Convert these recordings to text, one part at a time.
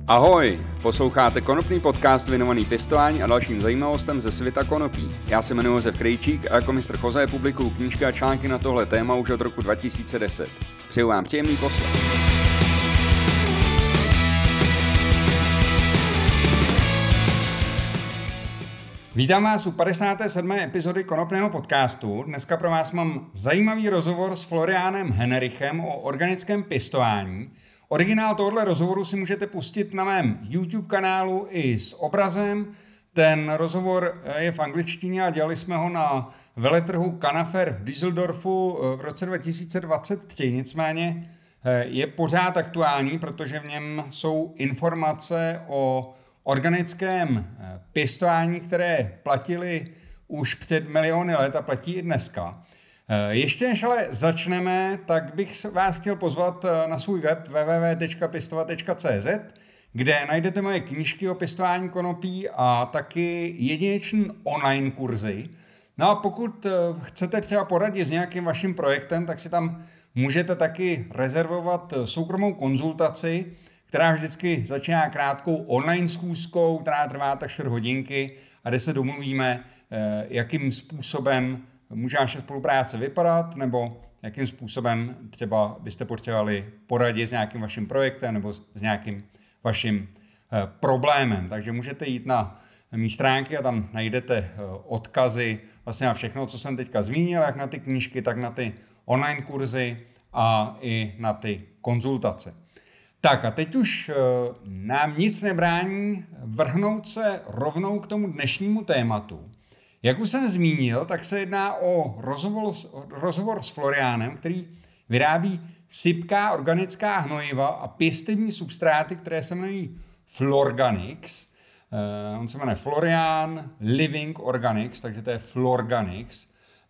Ahoj, posloucháte konopný podcast věnovaný pěstování a dalším zajímavostem ze světa konopí. Já se jmenuji Josef Krejčík a jako mistr Choze publikuju knížky a články na tohle téma už od roku 2010. Přeju vám příjemný poslech. Vítám vás u 57. epizody konopného podcastu. Dneska pro vás mám zajímavý rozhovor s Florianem Henrichem o organickém pěstování. Originál tohoto rozhovoru si můžete pustit na mém YouTube kanálu i s obrazem. Ten rozhovor je v angličtině a dělali jsme ho na veletrhu Canafair v Düsseldorfu v roce 2023. Nicméně je pořád aktuální, protože v něm jsou informace o organickém pěstování, které platily už před miliony let a platí i dneska. Ještě než ale začneme, tak bych vás chtěl pozvat na svůj web www.pěstovat.cz, kde najdete moje knížky o pěstování konopí a taky jedinečné online kurzy. No a pokud chcete třeba poradit s nějakým vaším projektem, tak si tam můžete taky rezervovat soukromou konzultaci, která vždycky začíná krátkou online schůzkou, která trvá tak 4 hodinky a kde se domluvíme, jakým způsobem může naše spolupráce vypadat, nebo jakým způsobem třeba byste potřebovali poradit s nějakým vaším projektem nebo s nějakým vaším problémem. Takže můžete jít na mý stránky a tam najdete odkazy vlastně na všechno, co jsem teďka zmínil, jak na ty knížky, tak na ty online kurzy a i na ty konzultace. Tak a teď už nám nic nebrání vrhnout se rovnou k tomu dnešnímu tématu. Jak už jsem zmínil, tak se jedná o rozhovor s Florianem, který vyrábí sypká organická hnojiva a pěstební substráty, které se jmenují Florganics. On se jmenuje Florian Living Organics, takže to je Florganics.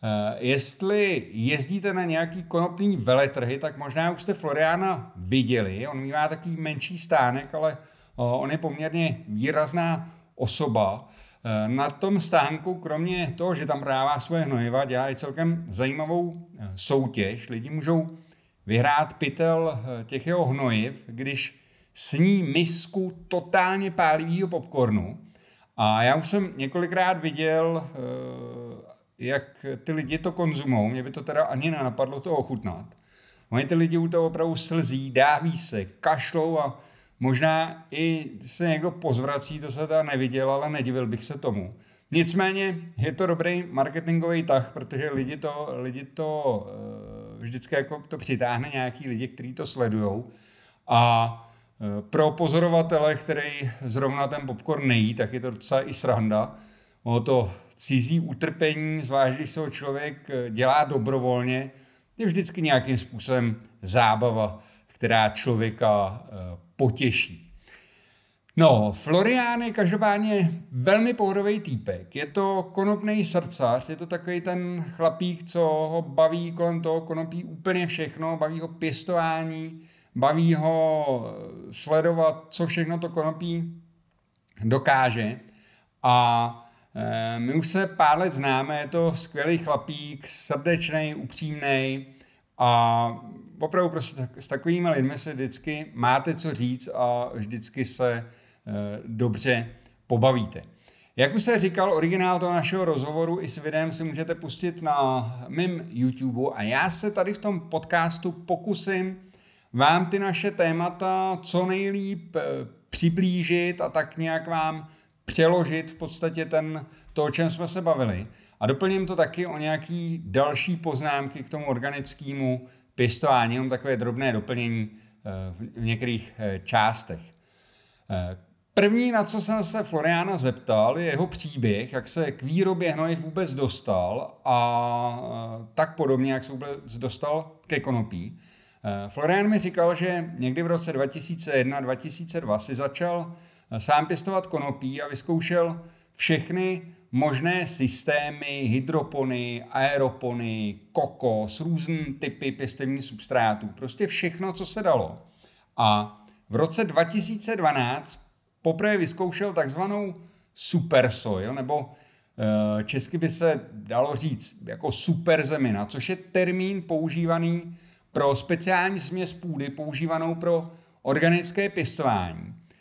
Jestli jezdíte na nějaký konopný veletrhy, tak možná už jste Floriana viděli. On mívá takový menší stánek, ale on je poměrně výrazná osoba. Na tom stánku, kromě toho, že tam prodává svoje hnojiva, dělá i celkem zajímavou soutěž. Lidi můžou vyhrát pytel těch jeho hnojiv, když sní misku totálně pálivého popcornu. A já už jsem několikrát viděl, jak ty lidi to konzumují. Mě by to teda ani nenapadlo to ochutnat. Oni ty lidi u toho opravdu slzí, dáví se, kašlou a možná i se někdo pozvrací, to se teda neviděl, ale nedivil bych se tomu. Nicméně je to dobrý marketingový tah, protože lidi to vždycky jako to přitáhne nějaký lidi, kteří to sledujou. A pro pozorovatele, který zrovna ten popcorn nejí, tak je to docela i sranda. O to cizí utrpení, zvlášť když se ho člověk dělá dobrovolně, je vždycky nějakým způsobem zábava, která člověka potěší. No, Florian je každopádně velmi pohodový týpek. Je to konopný srdcař, je to takový ten chlapík, co ho baví kolem toho konopí úplně všechno, baví ho pěstování, baví ho sledovat, co všechno to konopí dokáže. A my už se pár let známe, je to skvělý chlapík, srdečnej, upřímnej a opravdu prostě s takovými lidmi se vždycky máte co říct a vždycky se dobře pobavíte. Jak už jsem říkal, originál toho našeho rozhovoru i s videem si můžete pustit na mém YouTube a já se tady v tom podcastu pokusím vám ty naše témata co nejlíp přiblížit a tak nějak vám přeložit v podstatě to, o čem jsme se bavili. A doplním to taky o nějaký další poznámky k tomu organickému pěstování, jenom takové drobné doplnění v některých částech. První, na co jsem se Floriana zeptal, je jeho příběh, jak se k výrobě hnojiv vůbec dostal a tak podobně, jak se vůbec dostal ke konopí. Florian mi říkal, že někdy v roce 2001-2002 si začal sám pěstovat konopí a vyzkoušel všechny možné systémy, hydropony, aeropony, kokos, různé typy pěstebních substrátů, prostě všechno, co se dalo. A v roce 2012 poprvé vyzkoušel takzvanou super soil, nebo česky by se dalo říct jako superzemina, což je termín používaný pro speciální směs půdy, používanou pro organické pěstování.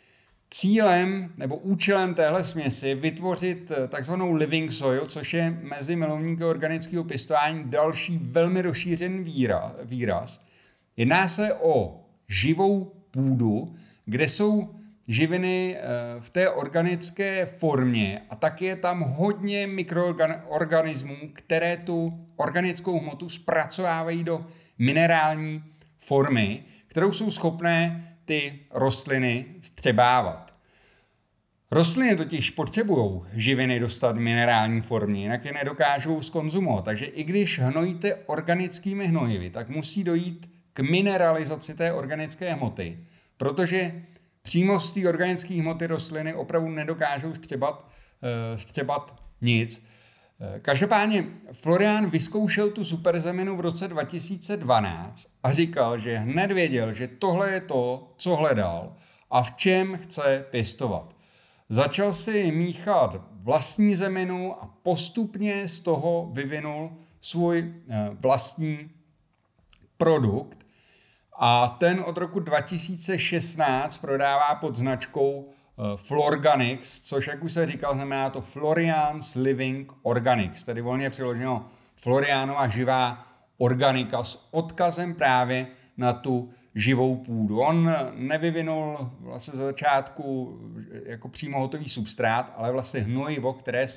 Cílem nebo účelem téhle směsi je vytvořit takzvanou living soil, což je mezi milovníky organického pěstování další velmi rozšířený výraz. Jedná se o živou půdu, kde jsou živiny v té organické formě a taky je tam hodně mikroorganismů, které tu organickou hmotu zpracovávají do minerální formy, kterou jsou schopné ty rostliny vstřebávat. Rostliny totiž potřebují živiny dostat v minerální formě, jinak je nedokážou zkonzumovat. Takže i když hnojíte organickými hnojivy, tak musí dojít k mineralizaci té organické hmoty, protože přímo z té organické hmoty rostliny opravdu nedokážou vstřebat nic. Každopádně Florian vyzkoušel tu superzeminu v roce 2012 a říkal, že hned věděl, že tohle je to, co hledal a v čem chce pěstovat. Začal si míchat vlastní zeminu a postupně z toho vyvinul svůj vlastní produkt a ten od roku 2016 prodává pod značkou Florganics, což, jak už se říkal, znamená to Florian's Living Organics, tedy volně přeloženo Florianova živá organika s odkazem právě na tu živou půdu. On nevyvinul vlastně ze začátku jako přímo hotový substrát, ale vlastně hnojivo,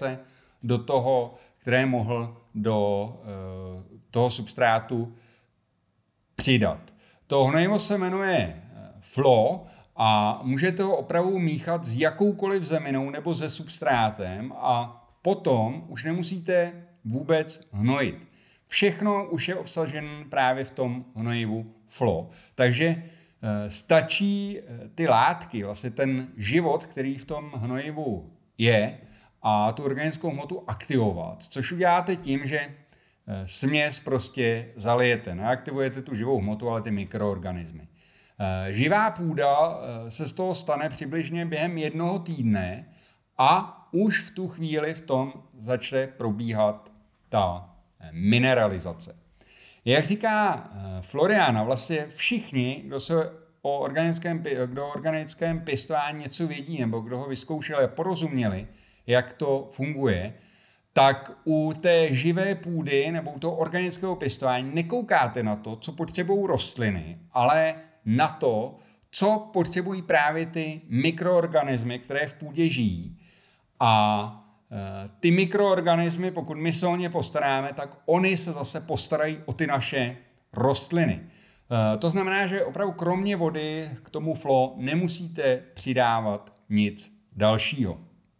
které mohl do toho substrátu přidat. To hnojivo se jmenuje Flo a můžete ho opravdu míchat s jakoukoliv zeminou nebo se substrátem a potom už nemusíte vůbec hnojit. Všechno už je obsažen právě v tom hnojivu Flo. Takže stačí ty látky, vlastně ten život, který v tom hnojivu je, a tu organickou hmotu aktivovat, což uděláte tím, že směs prostě zalijete. Neaktivujete tu živou hmotu, ale ty mikroorganismy. Živá půda se z toho stane přibližně během 1 týdne a už v tu chvíli v tom začne probíhat ta mineralizace. Jak říká Floriana, vlastně všichni, kdo se o organickém pěstování něco vědí nebo kdo ho vyzkoušeli a porozuměli, jak to funguje, tak u té živé půdy nebo u toho organického pěstování nekoukáte na to, co potřebují rostliny, ale na to, co potřebují právě ty mikroorganismy, které v půdě žijí. A ty mikroorganismy, pokud my se o ně postaráme, tak oni se zase postarají o ty naše rostliny. To znamená, že opravdu kromě vody k tomu Flo nemusíte přidávat nic dalšího.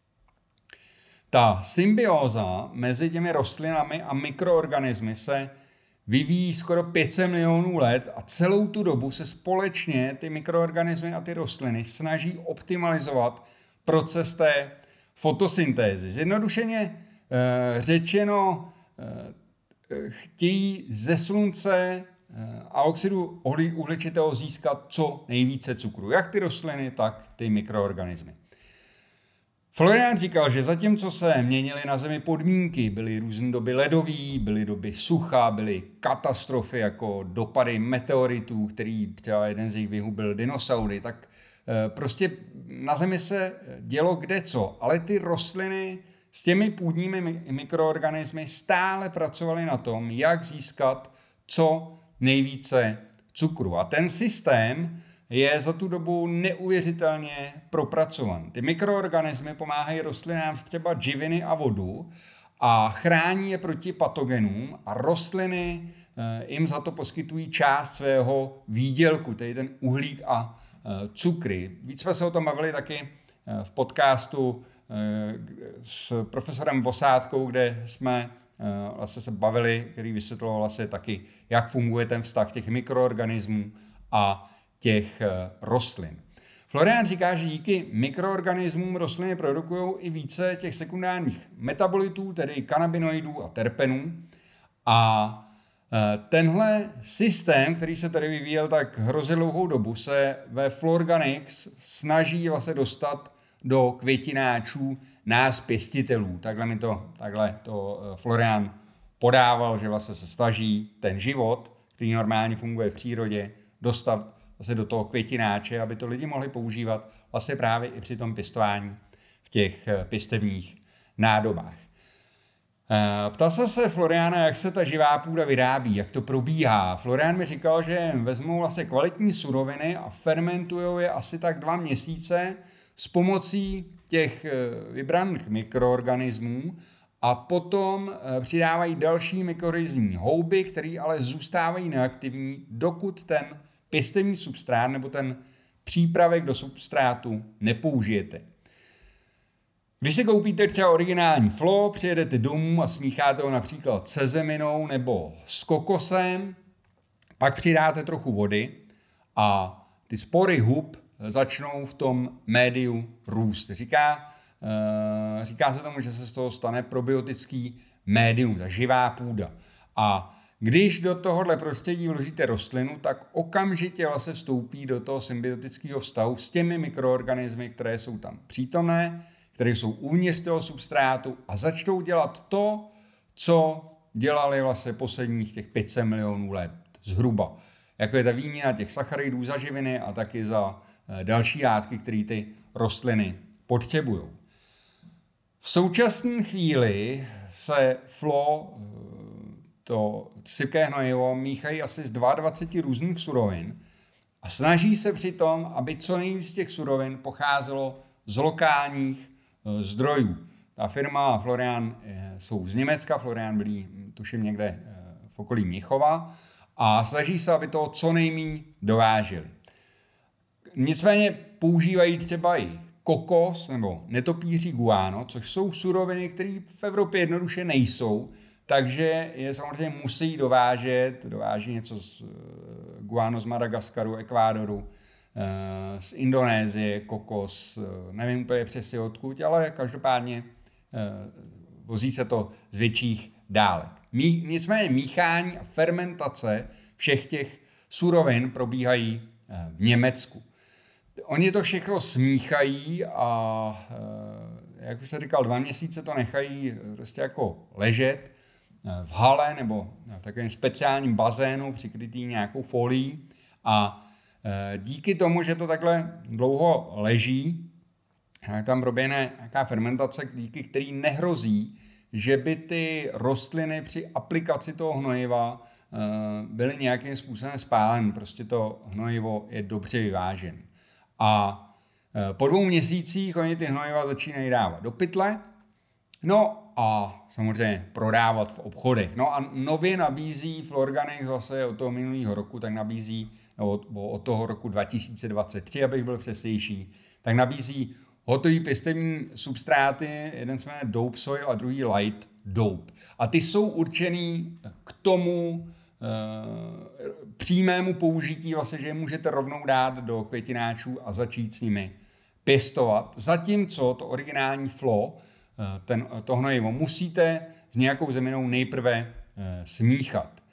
Ta symbióza mezi těmi rostlinami a mikroorganismy se vyvíjí skoro 500 milionů let a celou tu dobu se společně ty mikroorganismy a ty rostliny snaží optimalizovat proces té fotosyntézy. Zjednodušeně řečeno, chtějí ze slunce a oxidu uhličitého získat co nejvíce cukru. Jak ty rostliny, tak ty mikroorganismy. Florian říkal, že zatímco se měnily na Zemi podmínky, byly různé doby ledové, byly doby sucha, byly katastrofy jako dopady meteoritů, který třeba jeden z nich vyhubil dinosaury, tak prostě na Zemi se dělo kdeco, ale ty rostliny s těmi půdními mikroorganismy stále pracovaly na tom, jak získat co nejvíce cukru. A ten systém je za tu dobu neuvěřitelně propracovan. Ty mikroorganismy pomáhají rostlinám vstřebat živiny a vodu a chrání je proti patogenům a rostliny jim za to poskytují část svého výdělku, tedy ten uhlík a cukry. Víc jsme se o tom bavili taky v podcastu s profesorem Vosátkou, kde jsme vlastně se bavili, který vysvětloval vlastně taky, jak funguje ten vztah těch mikroorganismů a těch rostlin. Florian říká, že díky mikroorganismům rostliny produkují i více těch sekundárních metabolitů, tedy kanabinoidů a terpenů. A tenhle systém, který se tady vyvíjel tak hrozně dlouhou dobu, se ve Florganics snaží vlastně dostat do květináčů nás pěstitelů. Takhle to Florian podával, že vlastně se snaží ten život, který normálně funguje v přírodě, dostat vlastně do toho květináče, aby to lidi mohli používat vlastně právě i při tom pěstování v těch pěstebních nádobách. Ptal jsem se Floriana, jak se ta živá půda vyrábí, jak to probíhá. Florian mi říkal, že vezmou vlastně kvalitní suroviny a fermentujou je asi tak 2 měsíce s pomocí těch vybraných mikroorganismů a potom přidávají další mykorhizní houby, které ale zůstávají neaktivní, dokud ten pěstební substrát nebo ten přípravek do substrátu nepoužijete. Když si koupíte třeba originální flo, přijedete domů a smícháte ho například se zeminou nebo s kokosem, pak přidáte trochu vody a ty spory hub začnou v tom médiu růst. Říká se tomu, že se z toho stane probiotický médium, ta živá půda. A když do tohohle prostředí vložíte rostlinu, tak okamžitě se vstoupí do toho symbiotického vztahu s těmi mikroorganismy, které jsou tam přítomné, které jsou uvnitř toho substrátu a začnou dělat to, co dělali vlastně posledních těch 500 milionů let zhruba. Jako je ta výměna těch sacharidů za živiny a taky za další látky, které ty rostliny potřebují. V současné chvíli se flo, to sypké hnojivo, míchají asi z 22 různých surovin a snaží se přitom, aby co nejvíc těch surovin pocházelo z lokálních zdrojů. Ta firma Florian jsou z Německa, Florian byli tuším někde v okolí Mnichova a snaží se, aby to co nejméně dováželi. Nicméně používají třeba i kokos nebo netopíří guano, což jsou suroviny, které v Evropě jednoduše nejsou, takže je samozřejmě musí dovážet, dováží něco z guano z Madagaskaru, Ekvádoru, z Indonésie, kokos, nevím úplně přesně odkud, ale každopádně vozí se to z větších dálek. Nicméně míchání a fermentace všech těch surovin probíhají v Německu. Oni to všechno smíchají a, jak už jsem říkal, 2 měsíce to nechají prostě jako ležet v hale nebo v takovém speciálním bazénu přikrytý nějakou folií a díky tomu, že to takhle dlouho leží, tam proběhne nějaká fermentace, díky který nehrozí, že by ty rostliny při aplikaci toho hnojiva byly nějakým způsobem spáleny. Prostě to hnojivo je dobře vyvážené. A po 2 měsících oni ty hnojiva začínají dávat do pytle, no a samozřejmě prodávat v obchodech. No a nově nabízí Florganics zase od toho minulého roku, tak nabízí, nebo od toho roku 2023, abych byl přesnější, tak nabízí hotový pěstební substráty, jeden se jmenuje Dope Soil a druhý Light Dope. A ty jsou určený k tomu přímému použití, vlastně, že je můžete rovnou dát do květináčů a začít s nimi pěstovat. Zatímco to originální flo, to hnojivo, musíte s nějakou zeminou nejprve smíchat.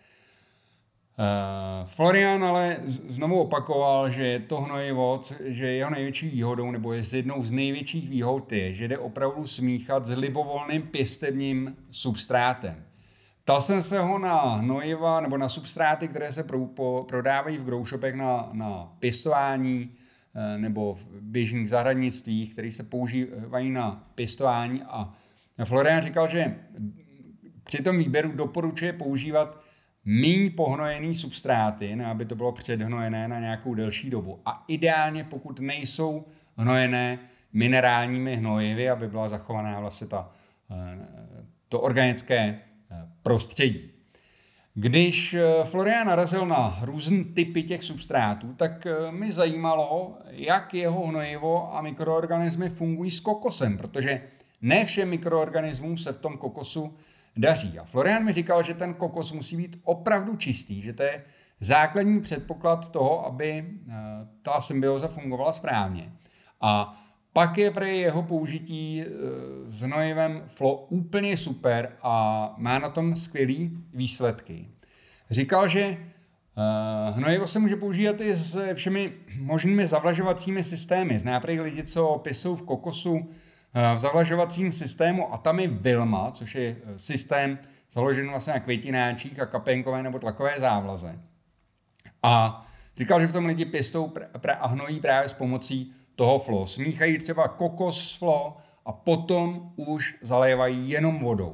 Florian ale znovu opakoval, že to hnojivo, že jeho největší výhodou, nebo je jednou z největších výhod je, že jde opravdu smíchat s libovolným pěstebním substrátem. Ptal jsem se ho na hnojiva nebo na substráty, které se prodávají v growshopech na pěstování nebo v běžných zahradnictvích, které se používají na pěstování. A Florian říkal, že při tom výběru doporučuje používat míň pohnojený substráty, ne, aby to bylo předhnojené na nějakou delší dobu. A ideálně, pokud nejsou hnojené minerálními hnojivy, aby byla zachovaná vlastně to organické prostředí. Když Florian narazil na různé typy těch substrátů, tak mi zajímalo, jak jeho hnojivo a mikroorganismy fungují s kokosem, protože ne všem mikroorganismům se v tom kokosu daří. A Florian mi říkal, že ten kokos musí být opravdu čistý, že to je základní předpoklad toho, aby ta symbioza fungovala správně. A pak je pro jeho použití s hnojivem flo úplně super a má na tom skvělý výsledky. Říkal, že hnojivo se může používat i s všemi možnými zavlažovacími systémy. Zná prý lidi, co pěstují v kokosu v zavlažovacím systému Atami Wilma, což je systém založený vlastně na květináčích a kapénkové nebo tlakové závlaze. A Říkal, že v tom lidi pěstou a hnojí právě s pomocí toho FLO. Smíchají třeba kokos s FLO a potom už zalévají jenom vodou.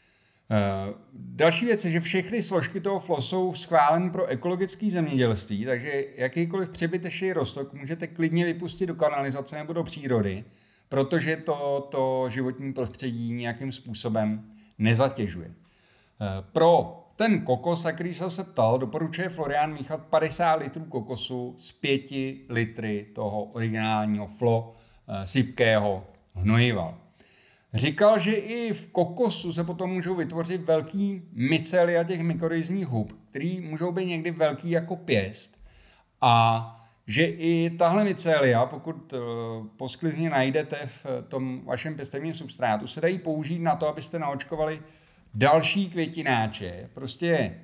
Další věc je, že všechny složky toho FLO jsou schváleny pro ekologické zemědělství, takže jakýkoliv přebytečný roztok můžete klidně vypustit do kanalizace nebo do přírody, protože to životní prostředí nějakým způsobem nezatěžuje. Pro ten kokos, na který jsem se ptal, doporučuje Florian míchat 50 litrů kokosu s 5 litry toho originálního FLO sypkého hnojiva. Říkal, že i v kokosu se potom můžou vytvořit velký mycelia těch mykorhizních hub, který můžou být někdy velký jako pěst. A že i tahle mycelia, pokud po sklizni najdete v tom vašem pěstebním substrátu, se dají použít na to, abyste naočkovali další květináče. Prostě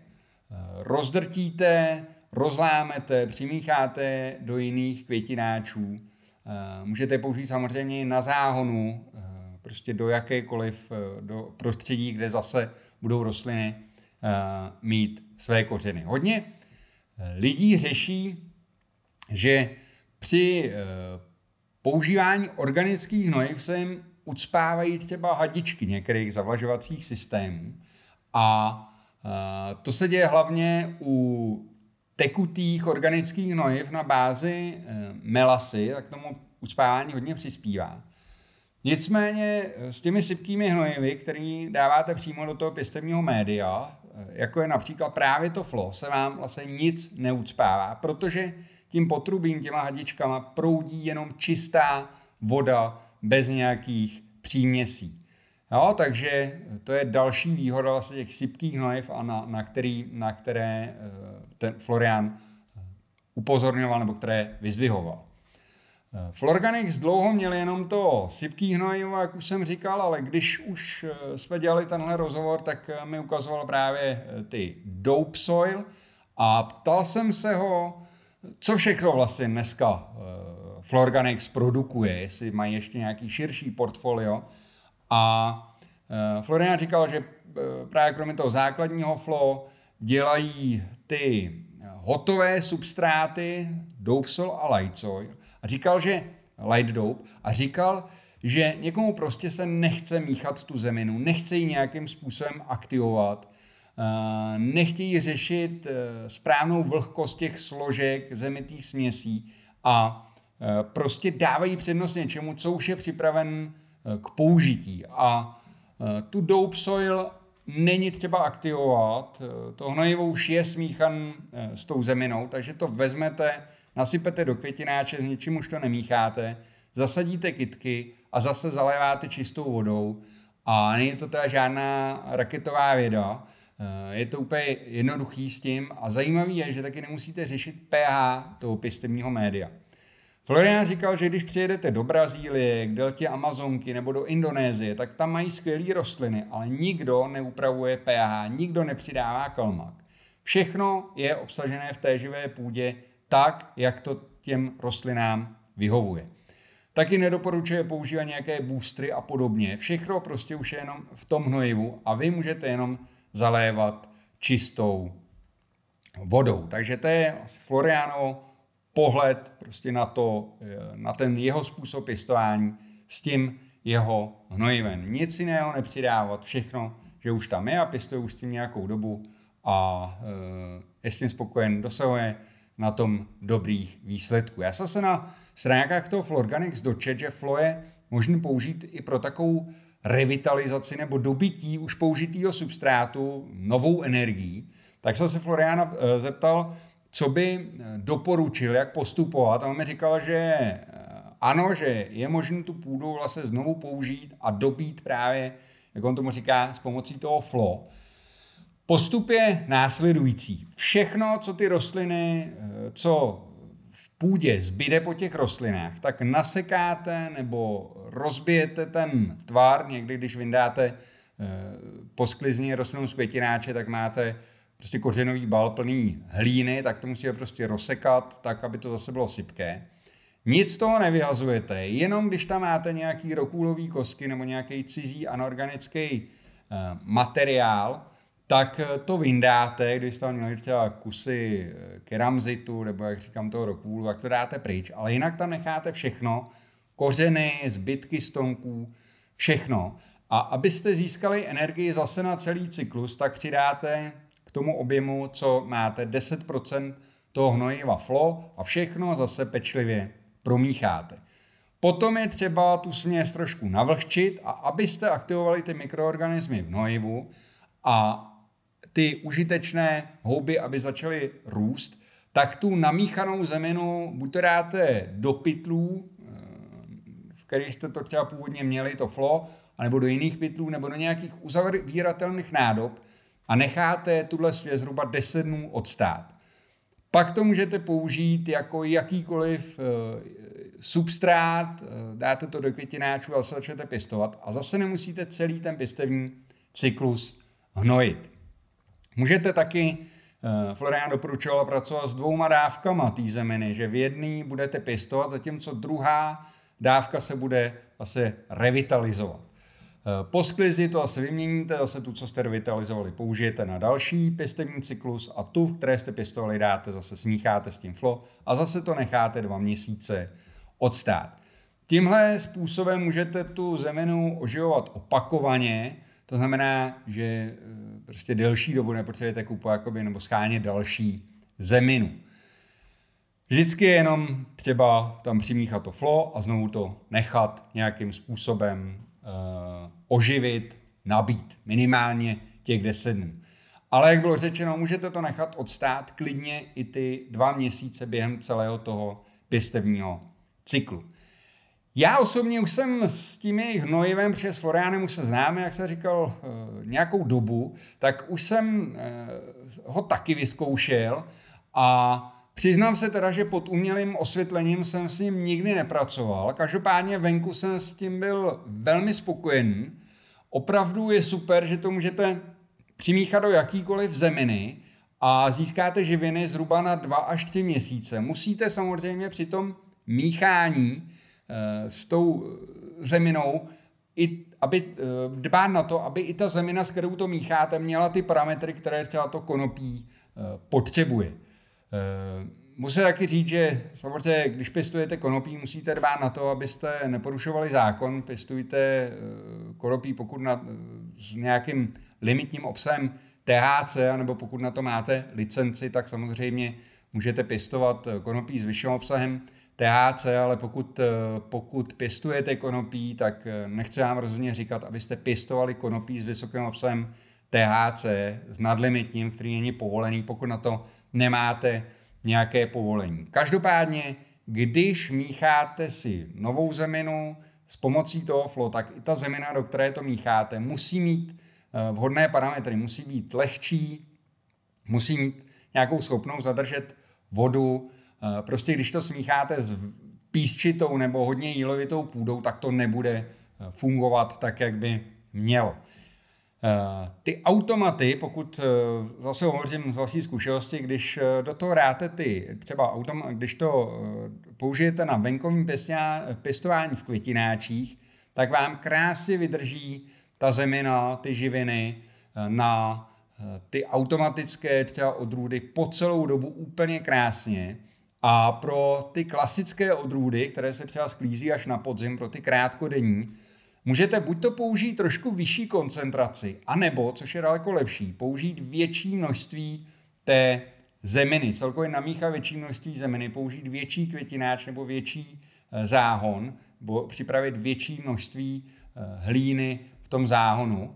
rozdrtíte, rozlámete, přimícháte do jiných květináčů. Můžete je použít samozřejmě na záhonu, prostě do jakékoliv do prostředí, kde zase budou rostliny mít své kořeny. Hodně lidí řeší, že při používání organických hnojiv se jim ucpávají třeba hadičky některých zavlažovacích systémů. A to se děje hlavně u tekutých organických hnojiv na bázi melasy, tak tomu ucpávání hodně přispívá. Nicméně s těmi sypkými hnojivy, který dáváte přímo do toho pěstebního média, jako je například právě to FLO, se vám vlastně nic neucpává, protože tím potrubím, těma hadičkama proudí jenom čistá voda bez nějakých příměsí. Jo, takže to je další výhoda vlastně těch sypkých hnojiv, a na které ten Florian upozorňoval nebo které vyzdvihoval. Florganics dlouho měl jenom to sypký hnojivo, jak už jsem říkal, ale když už jsme dělali tenhle rozhovor, tak mi ukazoval právě ty dope soil a ptal jsem se ho, co všechno vlastně dneska Florganics produkuje, jestli mají ještě nějaký širší portfolio. A Florian říkal, že právě kromě toho základního FLO dělají ty hotové substráty dope soil a light soil. A říkal, že light dope, a říkal, že někomu prostě se nechce míchat tu zeminu, nechce ji nějakým způsobem aktivovat, nechtějí řešit správnou vlhkost těch složek zemitých směsí a prostě dávají přednost něčemu, co už je připraven k použití. A tu dope soil není třeba aktivovat, to hnojivo už je smíchan s tou zeminou, takže to vezmete, nasypete do květináče, s ničím už to nemícháte, zasadíte kytky a zase zaléváte čistou vodou. A není to teda žádná raketová věda, je to úplně jednoduchý s tím a zajímavý je, že taky nemusíte řešit pH toho pěstebního média. Florian říkal, že když přijedete do Brazílie, k deltě Amazonky nebo do Indonésie, tak tam mají skvělé rostliny, ale nikdo neupravuje pH, nikdo nepřidává kalmak. Všechno je obsažené v té živé půdě tak, jak to těm rostlinám vyhovuje. Taky nedoporučuje používat nějaké boostry a podobně. Všechno prostě už je jenom v tom hnojivu a vy můžete jenom zalévat čistou vodou. Takže to je asi Florianovo pohled prostě na ten jeho způsob pěstování s tím jeho hnojivem. Nic jiného nepřidávat, všechno, že už tam je a pěstuje už s tím nějakou dobu a je s tím spokojen, dosahuje na tom dobrých výsledků. Já jsem se na stránkách toho Florganics dočet, že FLO je možný použít i pro takovou revitalizaci nebo dobytí už použitého substrátu novou energií. Tak jsem se Floriana zeptal, co by doporučil, jak postupovat. A on mi říkal, že ano, že je možné tu půdu vlastně znovu použít a dobít právě, jak on tomu říká, s pomocí toho FLO. Postup je následující. Všechno, co ty rostliny, co v půdě zbyde po těch rostlinách, tak nasekáte nebo rozbijete ten tvar. Někdy, když vyndáte po sklizni rostlinu z květináče, tak máte prostě kořenový bal plný hlíny, tak to musíte prostě rozsekat, tak, aby to zase bylo sypké. Nic z toho nevyhazujete, jenom když tam máte nějaký rokůlový kostky nebo nějaký cizí anorganický materiál, tak to vyndáte, když jste tam měli třeba kusy keramzitu, nebo jak říkám toho rockwoolu, tak to dáte pryč, ale jinak tam necháte všechno, kořeny, zbytky stonků, všechno. A abyste získali energii zase na celý cyklus, tak přidáte k tomu objemu, co máte, 10% toho hnojiva FLO a všechno zase pečlivě promícháte. Potom je třeba tu směs trošku navlhčit a abyste aktivovali ty mikroorganismy v hnojivu a ty užitečné houby, aby začaly růst, tak tu namíchanou zeminu buď to dáte do pytlů, v kterých jste to třeba původně měli, to FLO, anebo do jiných pytlů, nebo do nějakých uzavíratelných nádob a necháte tuhle směs zhruba 10 dnů odstát. Pak to můžete použít jako jakýkoliv substrát, dáte to do květináčů a začnete pěstovat a zase nemusíte celý ten pěstební cyklus hnojit. Můžete taky, Florian doporučoval pracovat s 2 dávkama té zeminy, že v jedné budete pěstovat, zatímco druhá dávka se bude zase revitalizovat. Po sklizi to zase vyměníte, zase tu, co jste revitalizovali, použijete na další pěstební cyklus a tu, které jste pěstovali, dáte, zase smícháte s tím FLO a zase to necháte 2 měsíce odstát. Tímhle způsobem můžete tu zeminu oživovat opakovaně, to znamená, že prostě delší dobu nepotřebujete kupovat nebo schánět další zeminu. Vždycky je jenom třeba tam přimíchat to FLO a znovu to nechat nějakým způsobem oživit, nabít minimálně těch 10 dnů. Ale jak bylo řečeno, můžete to nechat odstát klidně i ty 2 měsíce během celého toho pěstebního cyklu. Já osobně už jsem s tím jejich hnojivem přes Florianem už se známe, jak jsem říkal, nějakou dobu, tak už jsem ho taky vyzkoušel a přiznám se teda, že pod umělým osvětlením jsem s ním nikdy nepracoval. Každopádně venku jsem s tím byl velmi spokojený. Opravdu je super, že to můžete přimíchat do jakýkoliv zeminy a získáte živiny zhruba na 2 až 3 měsíce. Musíte samozřejmě při tom míchání s tou zeminou dbát na to, aby i ta zemina, s kterou to mícháte, měla ty parametry, které třeba to konopí potřebuje. Musím taky říct, že samozřejmě, když pěstujete konopí, musíte dbát na to, abyste neporušovali zákon. Pěstujte konopí s nějakým limitním obsahem THC, nebo pokud na to máte licenci, tak samozřejmě můžete pěstovat konopí s vyšším obsahem THC, ale pokud pěstujete konopí, tak nechci vám rozhodně říkat, abyste pěstovali konopí s vysokým obsahem THC, s nadlimitním, který není povolený, pokud na to nemáte nějaké povolení. Každopádně, když mícháte si novou zeminu s pomocí toho FLO, tak i ta zemina, do které to mícháte, musí mít vhodné parametry, musí být lehčí, musí mít nějakou schopnost zadržet vodu. Prostě když to smícháte s písčitou nebo hodně jílovitou půdou, tak to nebude fungovat tak, jak by mělo. Ty automaty, pokud zase hovořím z vlastní zkušenosti, když do toho dáte když to použijete na venkovní pěstování v květináčích, tak vám krásně vydrží ta zemina, ty živiny na ty automatické třeba odrůdy po celou dobu úplně krásně. A pro ty klasické odrůdy, které se třeba sklízí až na podzim, pro ty krátkodenní, můžete buď to použít trošku vyšší koncentraci, anebo, což je daleko lepší, použít větší množství té zeminy, celkově namíchat větší množství zeminy, použít větší květináč nebo větší záhon, nebo připravit větší množství hlíny v tom záhonu.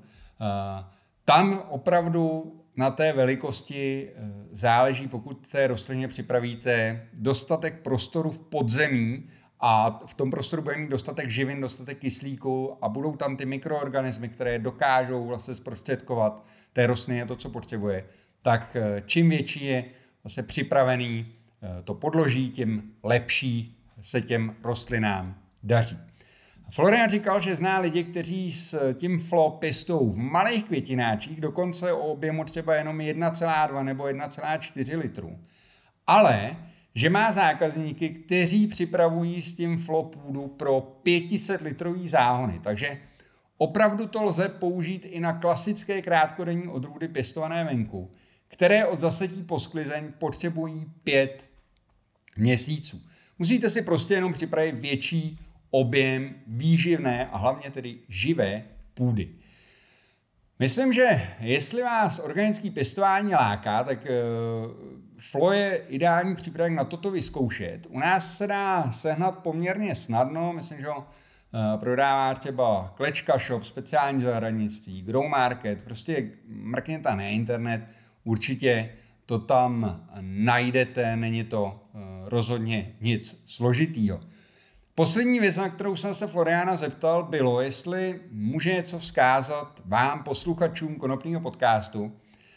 Tam opravdu na té velikosti záleží, pokud té rostlině připravíte dostatek prostoru v podzemí a v tom prostoru bude mít dostatek živin, dostatek kyslíku a budou tam ty mikroorganismy, které dokážou vlastně zprostředkovat té rostlině to, co potřebuje, tak čím větší je vlastně připravený to podloží, tím lepší se těm rostlinám daří. Florian říkal, že zná lidi, kteří s tím FLO pěstou v malých květináčích, dokonce o objemu třeba jenom 1,2 nebo 1,4 litru. Ale že má zákazníky, kteří připravují s tím FLO půdu pro 500 litrový záhony. Takže Opravdu to lze použít i na klasické krátkodenní odrůdy pěstované venku, které od zasetí po sklizeň potřebují 5 měsíců. Musíte si prostě jenom připravit větší objem výživné a hlavně tedy živé půdy. Myslím, že jestli vás organické pěstování láká, tak FLO je ideální přípravek na toto vyzkoušet. U nás se dá sehnat poměrně snadno, myslím, že ho prodává třeba Klečka Shop, speciální zahradnictví, Grow Market, prostě mrkněte na internet, určitě to tam najdete, není to rozhodně nic složitýho. Poslední věc, na kterou jsem se Floriana zeptal, bylo, jestli může něco vzkázat vám, posluchačům konopního podcastu.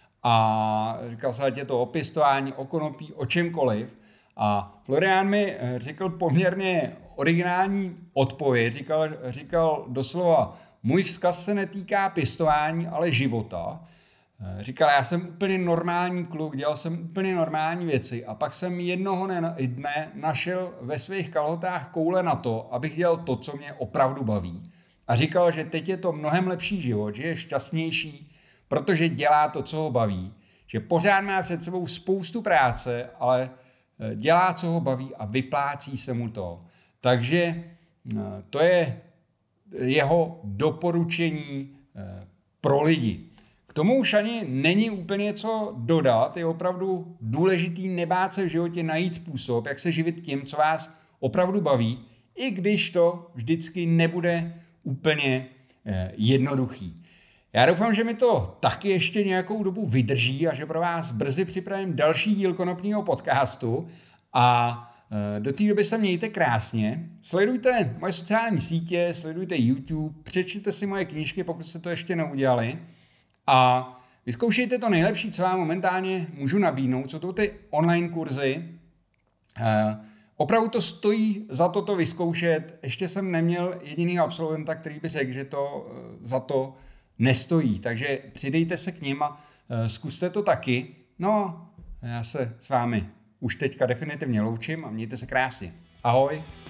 A říkal jsem, ať je to o pěstování, o konopí, o čemkoliv. A Florian mi řekl poměrně originální odpověď. Říkal doslova, můj vzkaz se netýká pěstování, ale života. Říkal, já jsem úplně normální kluk, dělal jsem úplně normální věci a pak jsem jednoho dne našel ve svých kalhotách koule na to, abych dělal to, co mě opravdu baví. A říkal, že teď je to mnohem lepší život, že je šťastnější, protože dělá to, co ho baví. Že pořád má před sebou spoustu práce, ale dělá, co ho baví a vyplácí se mu to. Takže to je jeho doporučení pro lidi. K tomu už ani není úplně co dodat, je opravdu důležitý nebát se v životě najít způsob, jak se živit tím, co vás opravdu baví, i když to vždycky nebude úplně jednoduchý. Já doufám, že mi to taky ještě nějakou dobu vydrží a že pro vás brzy připravím další díl konopního podcastu a do té doby se mějte krásně, sledujte moje sociální sítě, sledujte YouTube, přečtěte si moje knížky, pokud jste to ještě neudělali a vyzkoušejte to nejlepší, co vám momentálně můžu nabídnout, co to ty online kurzy. Opravdu to stojí za to vyzkoušet, ještě jsem neměl jedinýho absolventa, který by řekl, že to za to nestojí, takže přidejte se k nim a zkuste to taky. No, já se s vámi už teďka definitivně loučím a mějte se krásně. Ahoj.